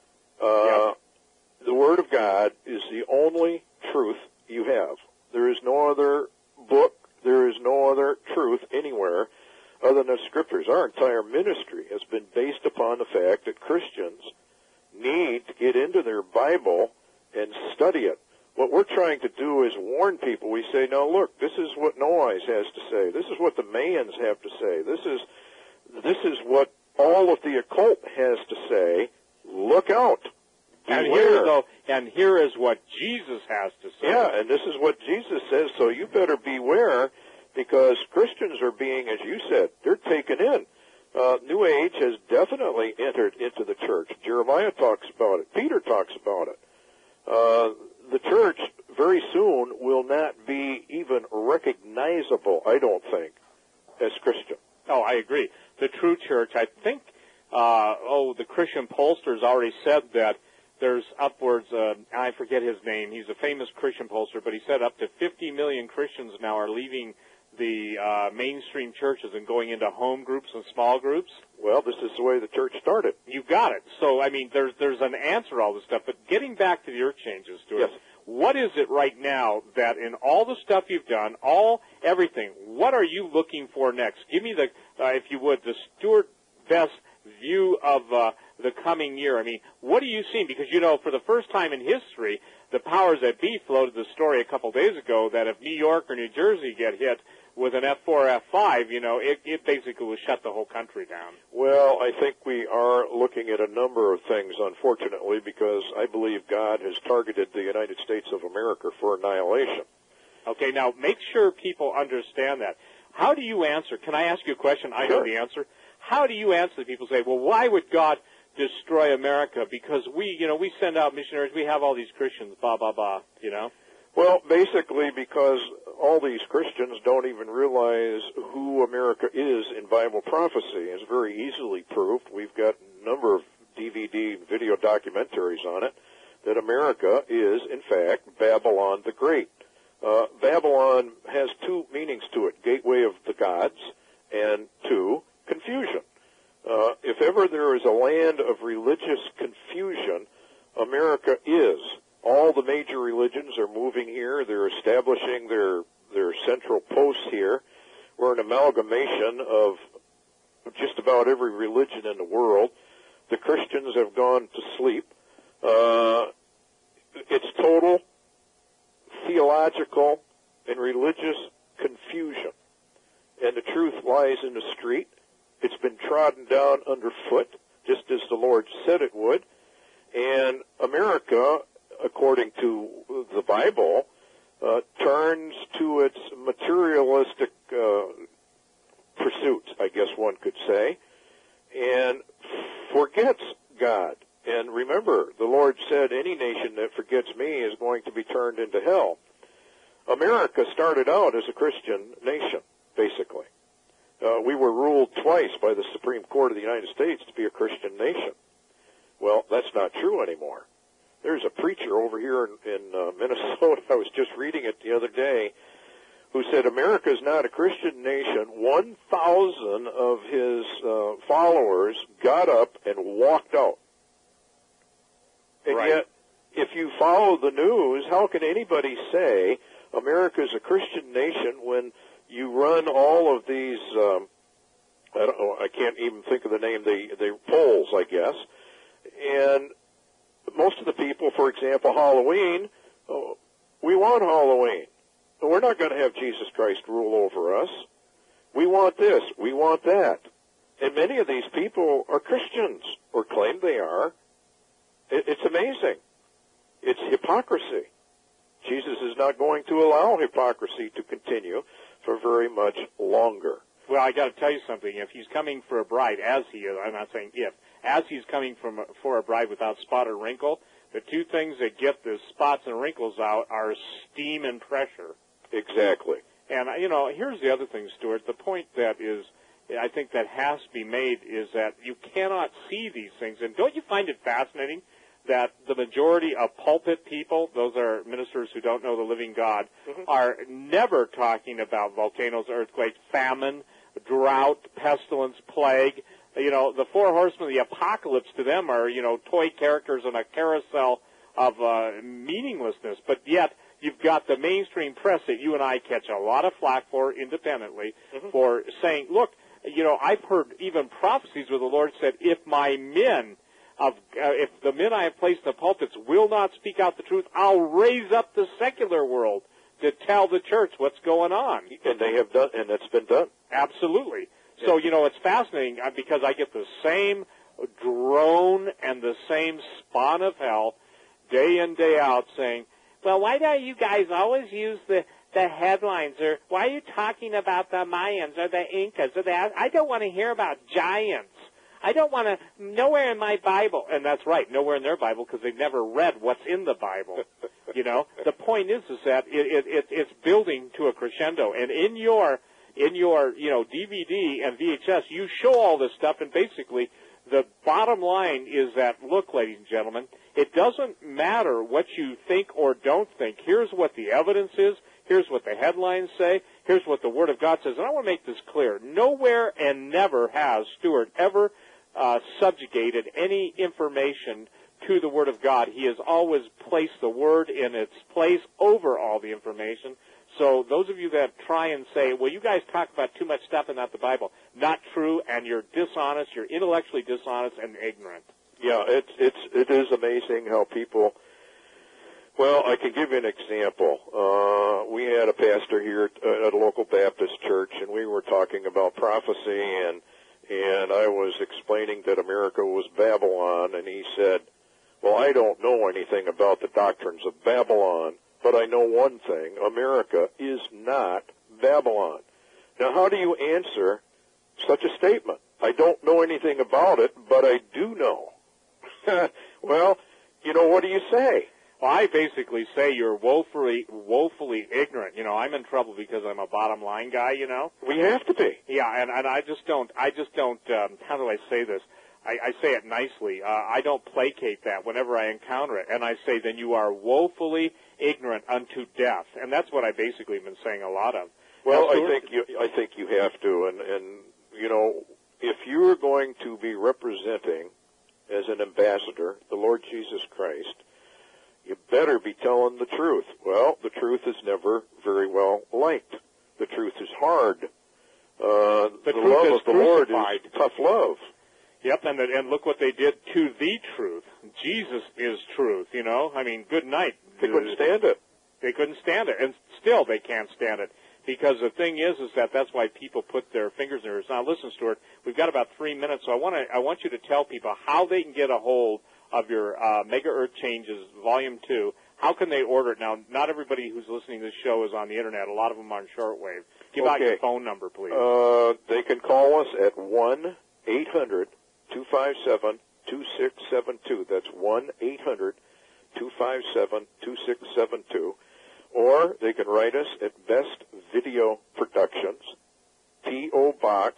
The Word of God is the only truth you have. There is no other book, there is no other truth anywhere other than the Scriptures. Our entire ministry has been based upon the fact that Christians need to get into their Bible and study it. What we're trying trying to do is warn people. We say, no, look, this is what No Eyes has to say. This is what the Mayans have to say. This is what all of the occult has to say. Look out. Beware. And here is what Jesus has to say. Yeah, and this is what Jesus says, so you better beware, because Christians are being, as you said, they're taken in. New Age has definitely entered into the church. Jeremiah talks about it. Peter talks about it. The church very soon will not be even recognizable, I don't think, as Christian. Oh, I agree. The true church, I think, the Christian pollster's already said that there's upwards, I forget his name, he's a famous Christian pollster, but he said up to 50 million Christians now are leaving the mainstream churches and going into home groups and small groups. Well, this is the way the church started. You got it. So, I mean, there's an answer to all this stuff. But getting back to the earth changes, Stuart, yes. What is it right now that in all the stuff you've done, everything, what are you looking for next? Give me the, if you would, the Stuart Vest view of the coming year. I mean, what are you seeing? Because, you know, for the first time in history, the powers that be floated the story a couple days ago that if New York or New Jersey get hit with an F4, F5, you know, it basically will shut the whole country down. Well, I think we are looking at a number of things, unfortunately, because I believe God has targeted the United States of America for annihilation. Okay, now make sure people understand that. How do you answer? Can I ask you a question? I know the answer. How do you answer the people say, well, why would God destroy America? Because we send out missionaries, we have all these Christians, blah, blah, blah, you know? Well, basically because all these Christians don't even realize who America is in Bible prophecy. It's very easily proved. We've got a number of DVD video documentaries on it, that America is, in fact, Babylon the Great. Babylon has two meanings to it, gateway of the gods, and two, confusion. If ever there is a land of religious confusion, America is. All the major religions are moving here. They're establishing their central posts here. We're an amalgamation of just about every religion in the world. The Christians have gone to sleep. It's total theological and religious confusion. And the truth lies in the street. It's been trodden down underfoot, just as the Lord said it would. And America, according to the Bible, turns to its materialistic pursuits, I guess one could say, and forgets God. And remember, the Lord said, any nation that forgets me is going to be turned into hell. America started out as a Christian nation, basically. We were ruled twice by the Supreme Court of the United States to be a Christian nation. Well, that's not true anymore. There's a preacher over here in Minnesota, I was just reading it the other day, who said America is not a Christian nation. 1,000 of his followers got up and walked out. And yet, if you follow the news, how can anybody say America is a Christian nation when you run all of these, I can't even think of the name, the polls, I guess, and most of the people, for example, Halloween, we want Halloween. We're not going to have Jesus Christ rule over us. We want this, we want that. And many of these people are Christians, or claim they are. It's amazing. It's hypocrisy. Jesus is not going to allow hypocrisy to continue for very much longer. Well, I got to tell you something. If he's coming for a bride, as he is, I'm not saying if, as he's coming for a bride without spot or wrinkle, the two things that get the spots and wrinkles out are steam and pressure. Exactly. And, you know, here's the other thing, Stuart. The point that is, I think that has to be made is that you cannot see these things. And don't you find it fascinating that the majority of pulpit people, those are ministers who don't know the living God, are never talking about volcanoes, earthquakes, famine, drought, pestilence, plague. You know, the four horsemen of the apocalypse to them are, you know, toy characters on a carousel of meaninglessness. But yet, you've got the mainstream press that you and I catch a lot of flack for independently for saying, look, you know, I've heard even prophecies where the Lord said, if my men if the men I have placed in the pulpits will not speak out the truth, I'll raise up the secular world to tell the church what's going on. And they have done, and it's been done. Absolutely. So, it's fascinating because I get the same drone and the same spawn of hell day in, day out saying, well, why don't you guys always use the headlines, or why are you talking about the Mayans or the Incas or I don't want to hear about giants. I don't want to, nowhere in my Bible, and that's right, nowhere in their Bible because they've never read what's in the Bible. The point is that it's building to a crescendo, and in your DVD and VHS, you show all this stuff, and basically the bottom line is that, look, ladies and gentlemen, it doesn't matter what you think or don't think. Here's what the evidence is. Here's what the headlines say. Here's what the Word of God says. And I want to make this clear. Nowhere and never has Stuart ever subjugated any information to the Word of God. He has always placed the Word in its place over all the information. So those of you that try and say, well, you guys talk about too much stuff and not the Bible, not true, and you're dishonest, you're intellectually dishonest and ignorant. Yeah, it is amazing how people. Well, I can give you an example. We had a pastor here at a local Baptist church, and we were talking about prophecy, and I was explaining that America was Babylon, and he said, well, I don't know anything about the doctrines of Babylon, but I know one thing: America is not Babylon. Now, how do you answer such a statement? I don't know anything about it, but I do know. Well, what do you say? Well, I basically say you're woefully ignorant. I'm in trouble because I'm a bottom line guy, We have to be. Yeah, and I just don't, how do I say this? I say it nicely. I don't placate that whenever I encounter it. And I say, then you are woefully ignorant unto death. And that's what I basically have been saying a lot of. Well, I think you have to. And if you're going to be representing as an ambassador the Lord Jesus Christ, you better be telling the truth. Well, the truth is never very well liked. The truth is hard. The love of the Lord is tough love. Yep, and look what they did to the truth. Jesus is truth, I mean, good night. They couldn't stand it. They couldn't stand it, and still they can't stand it. Because the thing is that's why people put their fingers in theirs. Now, listen, Stuart, we've got about 3 minutes, so I want you to tell people how they can get a hold of your Mega Earth Changes Volume 2. How can they order it? Now, not everybody who's listening to this show is on the Internet. A lot of them are on shortwave. Give out your phone number, please. They can call us at 1-800-257-2672. That's 1-800-257-2672. Or they can write us at Best Video Productions, P.O. Box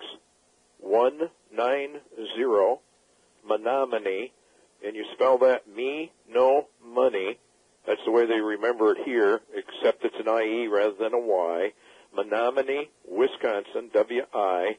190, Menominee, and you spell that me, no, money. That's the way they remember it here, except it's an I-E rather than a Y. Menominee, Wisconsin, W-I,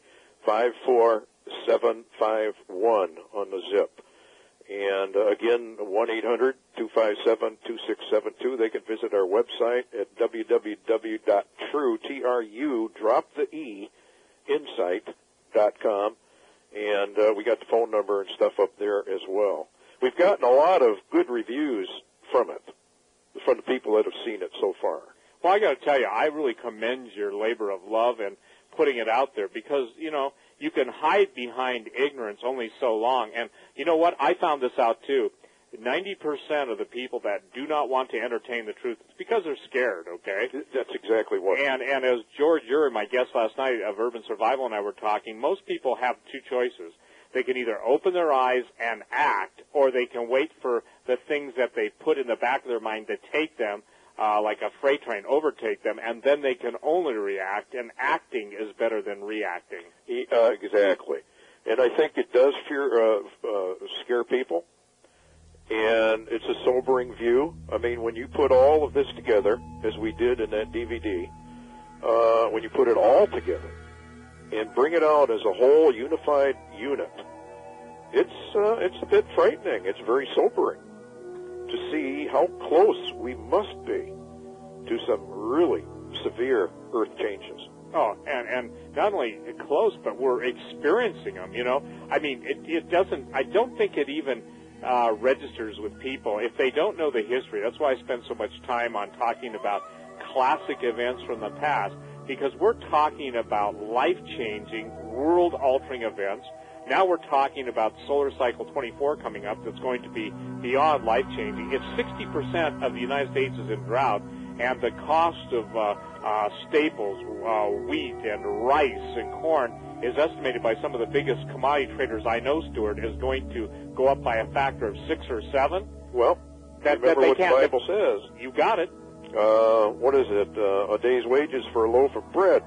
54751 on the zip. And again, 1-800-257-2672. They can visit our website at www.true, T-R-U, drop the E, insight.com. And we got the phone number and stuff up there as well. We've gotten a lot of good reviews from it, from the people that have seen it so far. Well, I got to tell you, I really commend your labor of love and putting it out there because, you can hide behind ignorance only so long. And you know what? I found this out, too. 90% of the people that do not want to entertain the truth, it's because they're scared, okay? That's exactly what. And as George Urie, my guest last night of Urban Survival, and I were talking, most people have two choices. They can either open their eyes and act, or they can wait for the things that they put in the back of their mind to take them, like a freight train, overtake them, and then they can only react, and acting is better than reacting. Exactly. And I think it does scare people, and it's a sobering view. I mean, when you put all of this together, as we did in that DVD, when you put it all together and bring it out as a whole unified unit, it's a bit frightening. It's very sobering to see how close we must be to some really severe earth changes. Oh, and not only close, but we're experiencing them, I mean, it doesn't, I don't think it even registers with people. If they don't know the history, that's why I spend so much time on talking about classic events from the past, because we're talking about life-changing, world-altering events. Now we're talking about Solar Cycle 24 coming up that's going to be beyond life-changing. If 60% of the United States is in drought, and the cost of staples, wheat and rice and corn is estimated by some of the biggest commodity traders I know, Stuart, is going to go up by a factor of 6 or 7. Well, remember what the Bible says. You got it. What is it? A day's wages for a loaf of bread.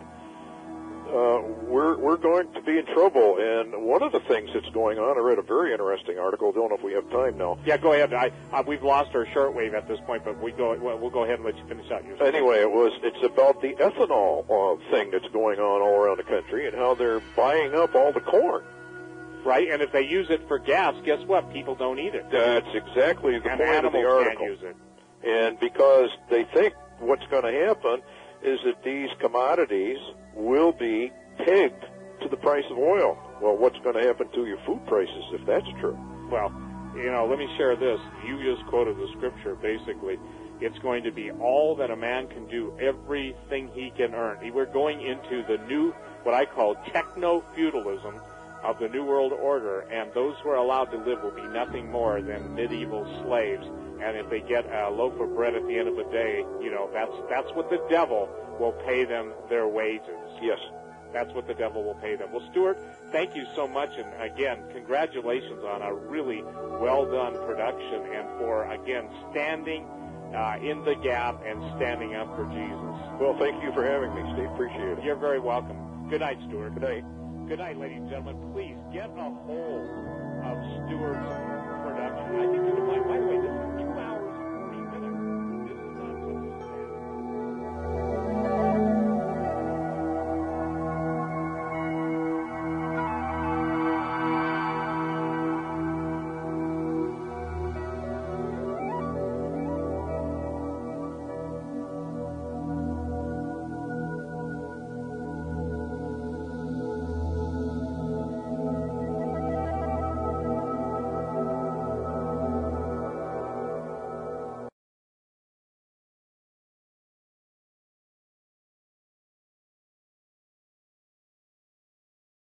We're going to be in trouble. And one of the things that's going on, I read a very interesting article. Don't know if we have time now. Yeah, go ahead. We've lost our shortwave at this point, but we'll go ahead and let you finish out your story. Anyway, it's about the ethanol thing that's going on all around the country and how they're buying up all the corn. Right, and if they use it for gas, guess what? People don't eat it. That's exactly the and point of the article. Can't use it. And because they think what's going to happen is that these commodities will be pegged to the price of oil. Well, what's going to happen to your food prices if that's true? Well, let me share this. You just quoted the scripture, basically. It's going to be all that a man can do, everything he can earn. We're going into the new, what I call techno-feudalism of the New World Order, and those who are allowed to live will be nothing more than medieval slaves. And if they get a loaf of bread at the end of the day, that's what the devil will pay them their wages. Yes. That's what the devil will pay them. Well, Stuart, thank you so much. And again, congratulations on a really well-done production and for, again, standing in the gap and standing up for Jesus. Well, thank you for having me, Steve. Appreciate it. You're very welcome. Good night, Stuart. Good night. Good night, ladies and gentlemen. Please get a hold of Stuart's production. I think you're going to find, by the way, this is